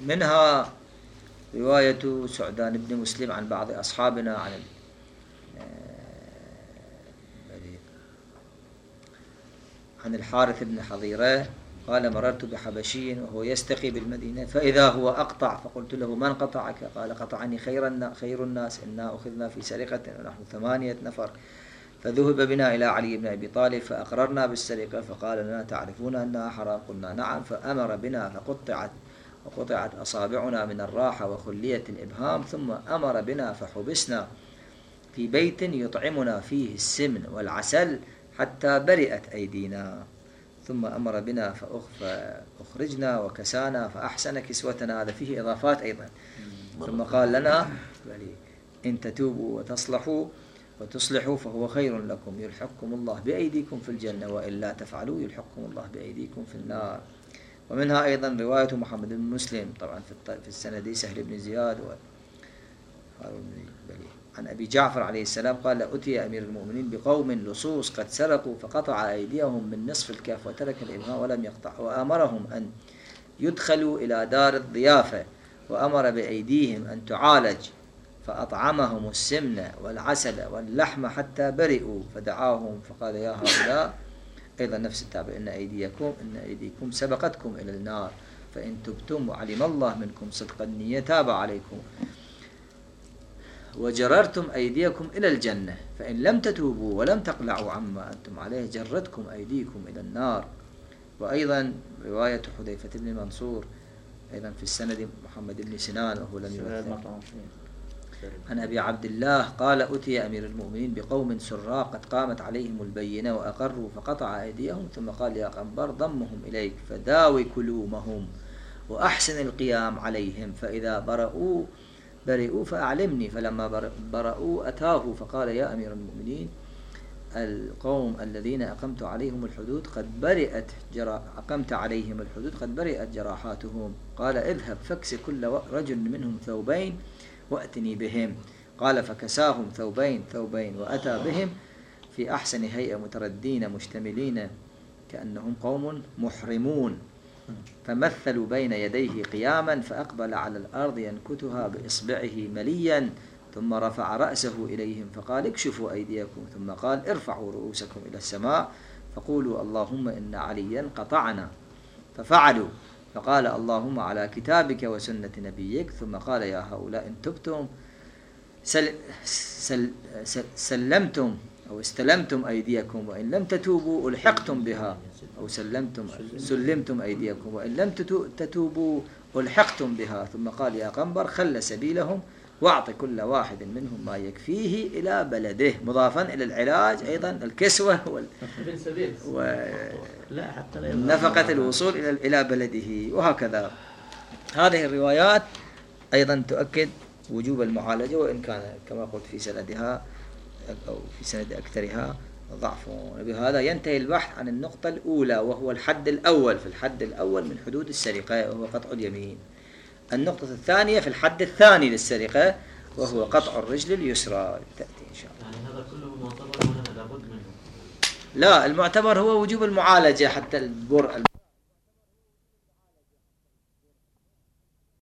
منها رواية سعدان بن مسلم عن بعض أصحابنا عن الحارث بن حظيرة قال مررت بحبشي وهو يستقي بالمدينة فإذا هو أقطع، فقلت له من قطعك؟ قال قطعني خير الناس، إنا أخذنا في سرقة ونحن 8 نفر، فذهب بنا إلى علي بن أبي طالب فأقررنا بالسرقة، فقال لنا تعرفون أنها حرام؟ قلنا نعم، فأمر بنا وقطعت أصابعنا من الراحة وخليت الإبهام، ثم أمر بنا فحبسنا في بيت يطعمنا فيه السمن والعسل حتى برئت أيدينا، ثم أمر بنا فأخرجنا وكسانا فأحسن كسوتنا. هذا فيه إضافات أيضا. ثم قال لنا إن تتوبوا وتصلحوا فهو خير لكم، يلحقكم الله بأيديكم في الجنة، وإلا تفعلوا يلحقكم الله بأيديكم في النار. ومنها أيضا رواية محمد بن مسلم طبعا في السند سهل بن زياد عن أبي جعفر عليه السلام قال أتي أمير المؤمنين بقوم لصوص قد سرقوا فقطع أيديهم من نصف الكف وترك الإبهام ولم يقطع، وأمرهم أن يدخلوا إلى دار الضيافة، وأمر بأيديهم أن تعالج، فأطعمهم السمن والعسل واللحم حتى برئوا، فدعاهم فقال يا هؤلاء أيضا نفس التعبير إن أيديكم سبقتكم إلى النار، فإن تبتم وعلم الله منكم صدق النية تاب عليكم، وجررتم أيديكم إلى الجنة، فإن لم تتوبوا ولم تقلعوا عما أنتم عليه جرتكم أيديكم إلى النار. وأيضا رواية حذيفة بن منصور أيضا في السند محمد بن سنان وهو لم يوثق عن أبي عبد الله قال أتي أمير المؤمنين بقوم سراء قد قامت عليهم البينة وأقروا، فقطع أيديهم ثم قال يا قنبر ضمهم إليك فداوي كلومهم وأحسن القيام عليهم، فإذا برئوا فأعلمني. فلما برئوا أتاه فقال يا أمير المؤمنين القوم الذين أقمت عليهم الحدود قد برئت جراحاتهم. قال اذهب فاكس كل رجل منهم ثوبين وأتني بهم. قال فكساهم ثوبين وأتى بهم في أحسن هيئة متردين مشتملين كأنهم قوم محرمون، فمثلوا بين يديه قياما، فأقبل على الأرض ينكتها بإصبعه مليا، ثم رفع رأسه إليهم فقال اكشفوا أيديكم، ثم قال ارفعوا رؤوسكم إلى السماء فقولوا اللهم إن عليا قطعنا، ففعلوا، فقال اللهم على كتابك وسنة نبيك، ثم قال يا هؤلاء إن تبتم سلمتم أو استلمتم أيديكم، وإن لم تتوبوا ألحقتم بها، أو سلمتم أيديكم وإن لم تتوبوا ألحقتم بها. ثم قال يا قنبر خل سبيلهم واعط كل واحد منهم ما يكفيه إلى بلده، مضافا إلى العلاج أيضا الكسوة ونفقة الوصول إلى بلده. وهكذا هذه الروايات أيضا تؤكد وجوب المعالجة، وإن كان كما قلت في سندها أو في سند أكثرها ضعف. بهذا ينتهي البحث عن النقطة الأولى وهو الحد الأول في الحد الأول من حدود السرقة وهو قطع اليمين. النقطة الثانية في الحد الثاني للسرقة وهو قطع الرجل اليسرى، تأتي إن شاء الله. يعني هذا كله معتبر ولا لابد منه؟ لا، المعتبر هو وجوب المعالجة حتى البرء